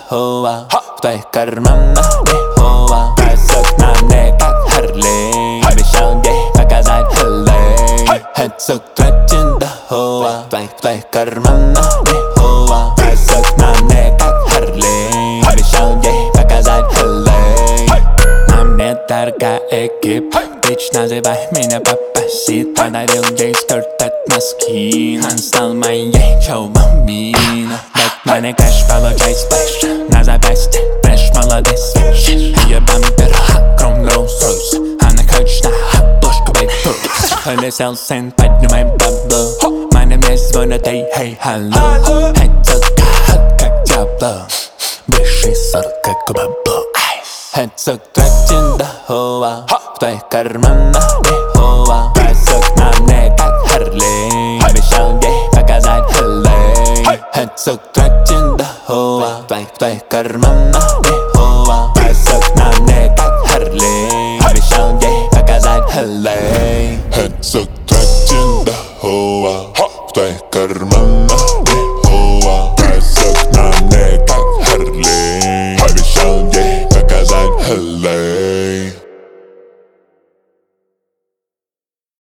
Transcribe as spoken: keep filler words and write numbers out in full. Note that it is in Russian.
хуа в твоих карманах нихуа. Бросок на мне как Харли, обещал ей показать Хэллэй. Хэдсок тратен до хуа в твоих, в твоих карманах нихуа. Бросок на мне как Харли, обещал ей показать Хэллэй. На мне дорогая экип, бич, называй меня папаси. Подарил ей скорт от носки, он стал моей чоу-бомбино. Бэтмены кэш, получай сплэш, на запястье фреш, молодой свеж. Ее бампер, хакром, Rolls-Royce, она хочет на обложку бейт-бус. Полетел сын, поднимай бабло, моя мне звонит, эй, эй, алло. Хэдсока, как Диабло, бывший сорок, как бабло. Хэдсок тратен до хуа в твоих карманах нихуа. Бросок на мне как Харли, обещал ей показать Хэллэй. Хэдсок тратен до хуа в твоих, в твоих карманах нихуа. Бросок на мне как Харли, обещал ей показать Хэллэй. Хэдсок тратен до хуа в твоих карманах.